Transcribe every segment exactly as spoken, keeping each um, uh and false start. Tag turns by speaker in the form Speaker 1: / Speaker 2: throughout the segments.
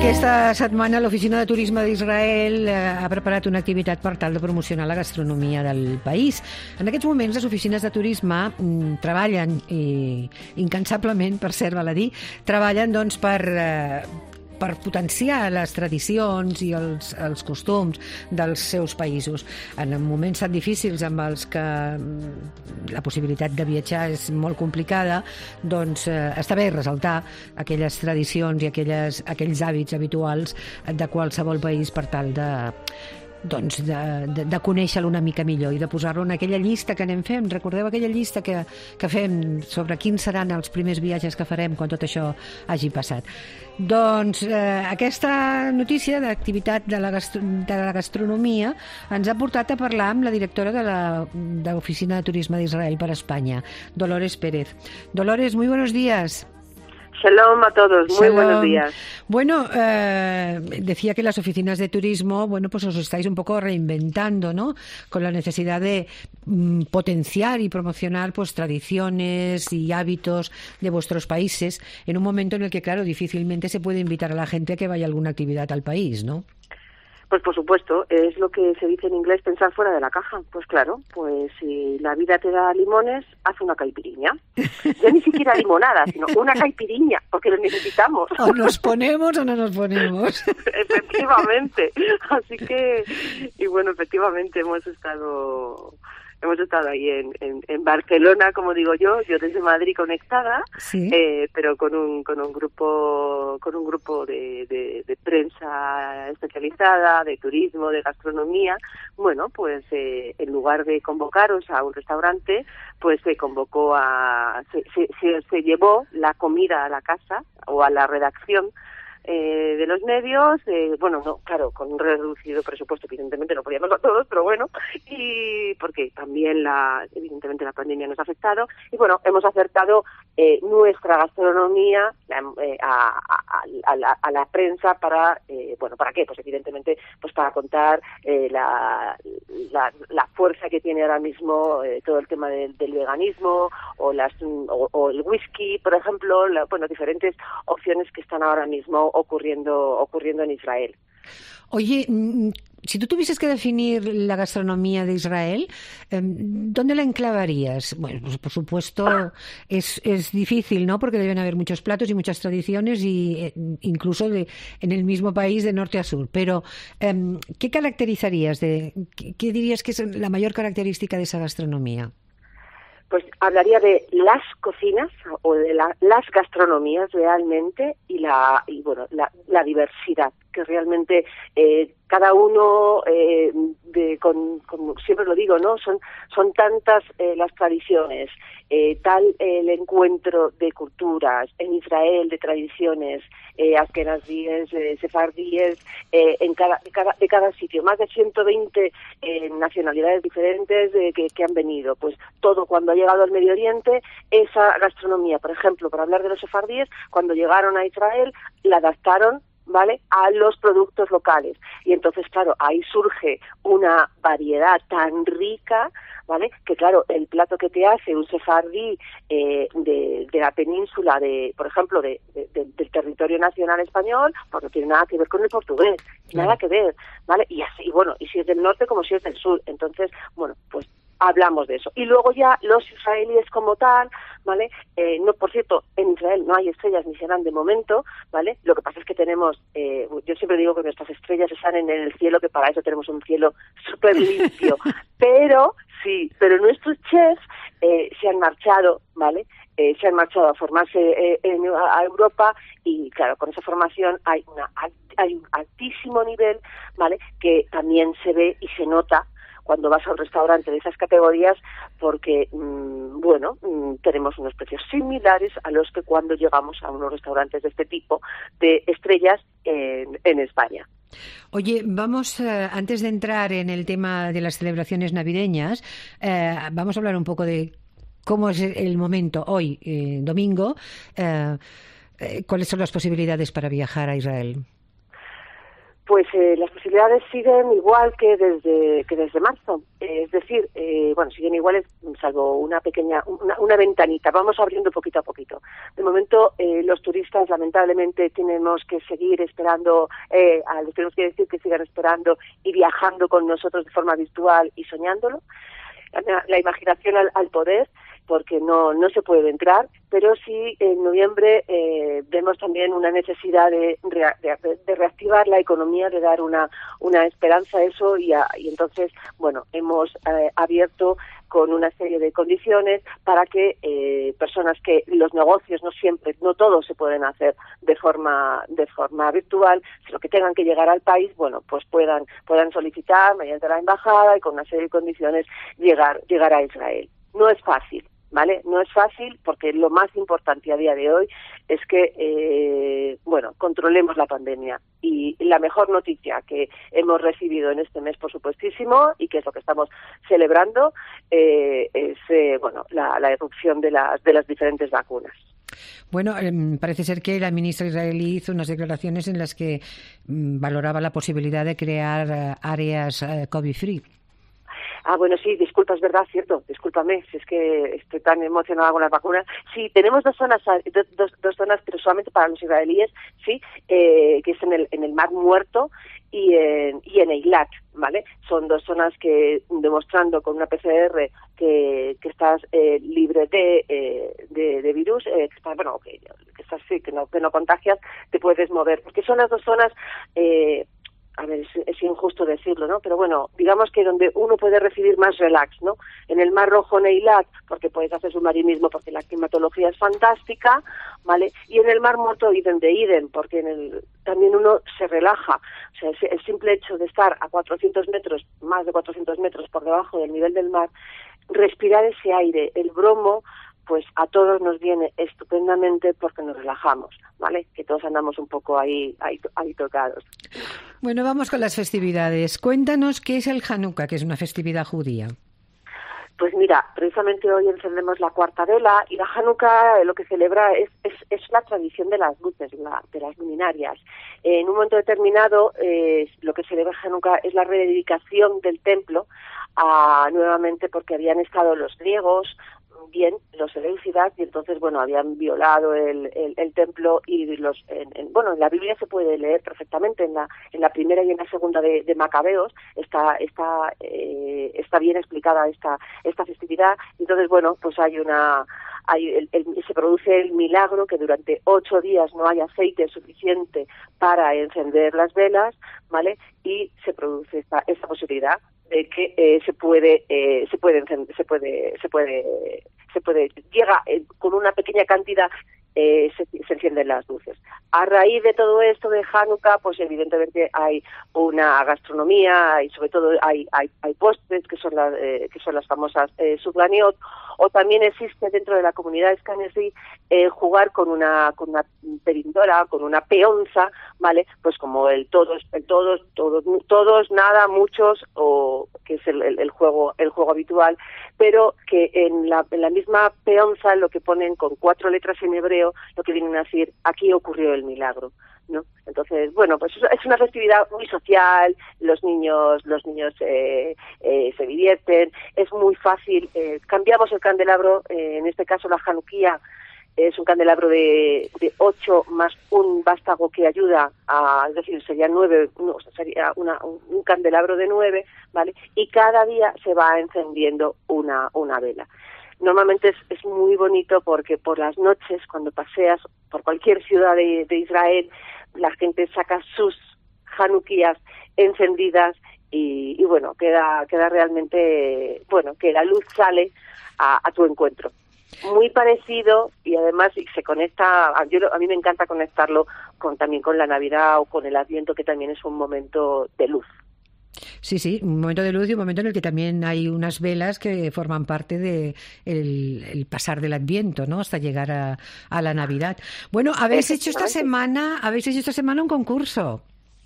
Speaker 1: Aquesta setmana l'Oficina de Turisme d'Israel ha preparat una activitat per tal de promocionar la gastronomia del país. En aquests moments les oficines de turisme mm, treballen, i incansablement, per cert, val a dir, treballen doncs, per... Eh, per potenciar les tradicions i els, els costums dels seus països. En moments tan difícils amb els que la possibilitat de viatjar és molt complicada, doncs eh, està bé ressaltar aquelles tradicions i aquelles, aquells hàbits habituals de qualsevol país per tal de... doncs de, de, de conèixer-lo una mica millor i de posar-lo en aquella llista que anem fent. Recordeu aquella llista que, que fem sobre quins seran els primers viatges que farem quan tot això hagi passat? Doncs eh, aquesta notícia d'activitat de, la gastro, de la gastronomia ens ha portat a parlar amb la directora de la de l'Oficina de Turisme d'Israel per Espanya, Dolores Pérez. Dolores, muy buenos días.
Speaker 2: Shalom a todos, muy
Speaker 1: Shalom.
Speaker 2: Buenos días.
Speaker 1: Bueno, eh, decía que las oficinas de turismo, bueno, pues os estáis un poco reinventando, ¿no? Con la necesidad de mm, potenciar y promocionar pues tradiciones y hábitos de vuestros países en un momento en el que, claro, difícilmente se puede invitar a la gente a que vaya a alguna actividad al país, ¿no?
Speaker 2: Pues por supuesto, es lo que se dice en inglés, pensar fuera de la caja. Pues claro, pues si la vida te da limones, haz una caipiriña. Ya ni siquiera limonada, sino una caipiriña, porque lo necesitamos.
Speaker 1: O nos ponemos o no nos ponemos.
Speaker 2: Efectivamente. Así que, y bueno, efectivamente hemos estado... Hemos estado ahí en, en, en Barcelona, como digo yo, yo desde Madrid conectada,
Speaker 1: ¿Sí?
Speaker 2: eh, pero con un con un grupo con un grupo de, de, de prensa especializada, de turismo, de gastronomía. Bueno, pues eh, en lugar de convocaros a un restaurante, pues se convocó a se, se, se, se llevó la comida a la casa o a la redacción Eh, de los medios, eh, bueno, no, claro, con un reducido presupuesto, evidentemente no podíamos a todos, pero bueno, y porque también la, evidentemente la pandemia nos ha afectado, y bueno, hemos acercado eh, nuestra gastronomía eh, a, a, a, la, a la prensa para, eh, bueno, ¿para qué? Pues evidentemente, pues para contar eh, la, la, la fuerza que tiene ahora mismo eh, todo el tema del, del veganismo, o las o, o el whisky, por ejemplo, la, bueno, diferentes opciones que están ahora mismo ocurriendo ocurriendo en Israel.
Speaker 1: Oye, si tú tuvieses que definir la gastronomía de Israel, ¿dónde la enclavarías? Bueno, pues por supuesto es, es difícil, ¿no? Porque deben haber muchos platos y muchas tradiciones, y incluso de, en el mismo país de norte a sur. Pero, ¿qué caracterizarías? De, ¿Qué dirías que es la mayor característica de esa gastronomía?
Speaker 2: Pues hablaría de las cocinas o de la, las gastronomías realmente y la y bueno la, la diversidad que realmente eh, cada uno eh, de con, con siempre lo digo, ¿no? Son son tantas eh, las tradiciones, eh, tal eh, el encuentro de culturas en Israel, de tradiciones eh, askenazíes, eh, sefardíes, eh, en cada de cada de cada sitio, más de ciento veinte eh, nacionalidades diferentes eh, que, que han venido, pues todo cuando ha llegado al Medio Oriente, esa gastronomía, por ejemplo, para hablar de los sefardíes, cuando llegaron a Israel la adaptaron, ¿vale?, a los productos locales. Y entonces, claro, ahí surge una variedad tan rica, ¿vale?, que claro, el plato que te hace un sefardí eh, de, de la península, de, por ejemplo, de, de, de, del territorio nacional español, pues no tiene nada que ver con el portugués, nada sí. que ver, ¿vale? Y así, y bueno, y si es del norte como si es del sur. Entonces, bueno, pues hablamos de eso. Y luego ya los israelíes como tal, ¿vale? Eh, no, por cierto, en Israel no hay estrellas ni serán de momento, ¿vale? Lo que pasa es que tenemos, eh, yo siempre digo que nuestras estrellas están en el cielo, que para eso tenemos un cielo súper limpio. Pero, sí, pero nuestros chefs eh, se han marchado, ¿vale? Eh, se han marchado a formarse eh, en, a Europa, y claro, con esa formación hay una hay un altísimo nivel, ¿vale?, que también se ve y se nota cuando vas a un restaurante de esas categorías, porque, mmm, bueno, mmm, tenemos unos precios similares a los que cuando llegamos a unos restaurantes de este tipo de estrellas en, en España.
Speaker 1: Oye, vamos, eh, antes de entrar en el tema de las celebraciones navideñas, eh, vamos a hablar un poco de cómo es el momento hoy, eh, domingo, eh, eh, cuáles son las posibilidades para viajar a Israel.
Speaker 2: Pues eh, las posibilidades siguen igual que desde que desde marzo, eh, es decir, eh, bueno, siguen iguales salvo una pequeña, una, una ventanita, vamos abriendo poquito a poquito. De momento eh, los turistas lamentablemente tenemos que seguir esperando, eh, a, les tenemos que decir que sigan esperando y viajando con nosotros de forma virtual y soñándolo. La, la imaginación al, al poder, porque no no se puede entrar, pero sí en noviembre eh, vemos también una necesidad de, de, de reactivar la economía, de dar una una esperanza a eso y, a, y entonces, bueno, hemos eh, abierto con una serie de condiciones para que eh, personas que los negocios no siempre, no todos se pueden hacer de forma de forma virtual, sino que tengan que llegar al país, bueno, pues puedan puedan solicitar mediante la embajada y con una serie de condiciones llegar llegar a Israel. No es fácil, ¿vale? No es fácil porque lo más importante a día de hoy es que, eh, bueno, controlemos la pandemia. Y la mejor noticia que hemos recibido en este mes, por supuestísimo, y que es lo que estamos celebrando, eh, es, eh, bueno, la, la erupción de las, de las diferentes vacunas.
Speaker 1: Bueno, eh, parece ser que la ministra israelí hizo unas declaraciones en las que mm, valoraba la posibilidad de crear uh, áreas uh, COVID-free.
Speaker 2: Ah, bueno, sí, disculpa, es verdad, cierto, discúlpame, si es que estoy tan emocionada con las vacunas. Sí, tenemos dos zonas, dos, dos zonas, pero solamente para los israelíes, sí, eh, que es en el, en el Mar Muerto y en, y en Eilat, ¿vale? Son dos zonas que, demostrando con una P C R que, que estás eh, libre de, eh, de, de virus, eh, que estás, bueno, que, que estás, sí, que no, que no contagias, te puedes mover, porque son las dos zonas, eh, a ver, es, es injusto decirlo, ¿no? Pero bueno, digamos que donde uno puede recibir más relax, ¿no? En el Mar Rojo, en Eilat, porque puedes hacer submarinismo, porque la climatología es fantástica, ¿vale? Y en el Mar Muerto, idem de idem, porque en el, también uno se relaja. O sea, el, el simple hecho de estar a cuatrocientos metros, más de cuatrocientos metros por debajo del nivel del mar, respirar ese aire, el bromo, pues a todos nos viene estupendamente porque nos relajamos, ¿vale? Que todos andamos un poco ahí, ahí, ahí tocados.
Speaker 1: Bueno, vamos con las festividades. Cuéntanos qué es el Hanukkah, que es una festividad judía.
Speaker 2: Pues mira, precisamente hoy encendemos la cuarta vela y la Hanukkah lo que celebra es, es, es la tradición de las luces, la, de las luminarias. Eh, en un momento determinado, eh, lo que celebra Hanukkah es la rededicación del templo a, nuevamente porque habían estado los griegos, bien los seleucidas y entonces bueno habían violado el, el, el templo y los en, en, bueno en la Biblia se puede leer perfectamente en la en la primera y en la segunda de, de Macabeos está está eh, está bien explicada esta esta festividad. Entonces bueno pues hay una hay el, el, se produce el milagro que durante ocho días no hay aceite suficiente para encender las velas, ¿vale? Y se produce esta esta posibilidad de que eh, se puede eh, se puede se puede se puede se puede llega eh, con una pequeña cantidad eh, se, se encienden las luces. A raíz de todo esto de Hanukkah, pues evidentemente hay una gastronomía y sobre todo hay hay, hay postres que son las eh, que son las famosas eh, sublaniot, o también existe dentro de la comunidad escanesí eh, jugar con una con una perindora, con una peonza, ¿vale? Pues como el todos el todos todos todos nada muchos, o que es el, el, el juego el juego habitual, pero que en la en la misma peonza lo que ponen con cuatro letras en hebreo lo que vienen a decir aquí ocurrió el milagro, ¿no? Entonces, bueno, pues es una festividad muy social, los niños los niños eh, eh, se divierten, es muy fácil, eh, cambiamos el candelabro, eh, en este caso la Hanukkah es un candelabro de, de ocho más un vástago que ayuda a, es decir, sería nueve, no, sería una, un, un candelabro de nueve, ¿vale? Y cada día se va encendiendo una, una vela. Normalmente es, es muy bonito porque por las noches, cuando paseas por cualquier ciudad de, de Israel, la gente saca sus Hanukkías encendidas y, y bueno, queda, queda realmente, bueno, que la luz sale a, a tu encuentro. Muy parecido y además se conecta, yo, a mí me encanta conectarlo con también con la Navidad o con el Adviento, que también es un momento de luz.
Speaker 1: Sí, sí, un momento de luz y un momento en el que también hay unas velas que forman parte de el, el pasar del Adviento, ¿no? Hasta llegar a, a la Navidad. Bueno, habéis hecho esta semana, habéis hecho esta semana un concurso.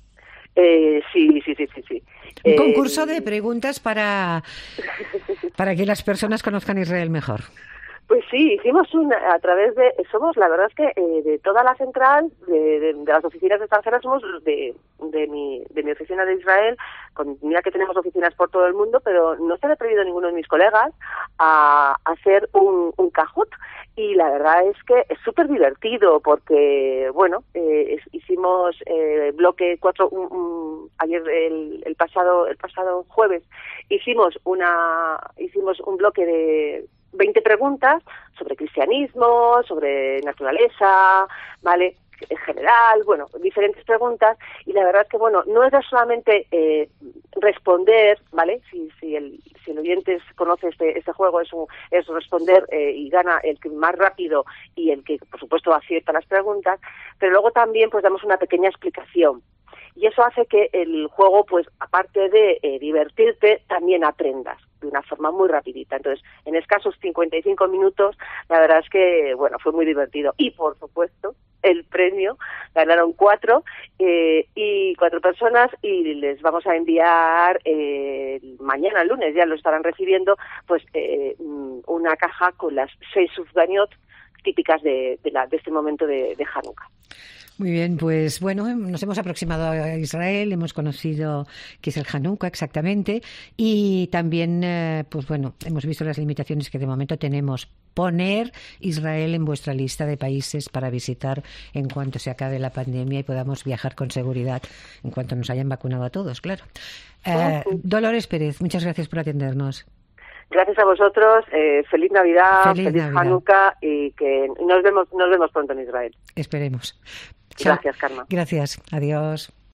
Speaker 2: Eh, sí, sí, sí, sí, sí.
Speaker 1: Un
Speaker 2: eh,
Speaker 1: concurso de preguntas para para que las personas conozcan Israel mejor.
Speaker 2: Pues sí, Sí, hicimos una a través de, somos, la verdad es que eh, de toda la central, de, de, de las oficinas extranjeras, somos de, de, mi, de mi oficina de Israel, con, mira que tenemos oficinas por todo el mundo, pero no se le ha pedido a ninguno de mis colegas a, a hacer un, un Kahoot, y la verdad es que es súper divertido, porque, bueno, eh, es, hicimos eh, bloque cuatro, un, un, ayer, el, el pasado el pasado jueves, hicimos una hicimos un bloque de veinte preguntas sobre cristianismo, sobre naturaleza, ¿vale?, en general, bueno, diferentes preguntas, y la verdad es que, bueno, no es solamente eh, responder, ¿vale?, si si el si el oyente conoce este este juego, es un, es responder eh, y gana el que más rápido y el que, por supuesto, acierta las preguntas, pero luego también pues damos una pequeña explicación. Y eso hace que el juego, pues, aparte de eh, divertirte, también aprendas de una forma muy rapidita. Entonces, en escasos cincuenta y cinco minutos, la verdad es que, bueno, fue muy divertido. Y, por supuesto, el premio, ganaron cuatro, eh, y cuatro personas, y les vamos a enviar eh, mañana, lunes, ya lo estarán recibiendo, pues, eh, una caja con las seis sufganiot típicas de, de, la, de este momento de, de Hanukkah.
Speaker 1: Muy bien, pues bueno, nos hemos aproximado a Israel, hemos conocido qué es el Hanukkah exactamente, y también, eh, pues bueno, hemos visto las limitaciones que de momento tenemos. Poner Israel en vuestra lista de países para visitar en cuanto se acabe la pandemia y podamos viajar con seguridad en cuanto nos hayan vacunado a todos, claro. Eh, uh-huh. Dolores Pérez, muchas gracias por atendernos.
Speaker 2: Gracias a vosotros, eh, feliz Navidad,
Speaker 1: feliz,
Speaker 2: feliz
Speaker 1: Navidad.
Speaker 2: Hanukkah, y que nos vemos, nos vemos pronto en Israel.
Speaker 1: Esperemos.
Speaker 2: Gracias, Karma.
Speaker 1: Gracias, adiós.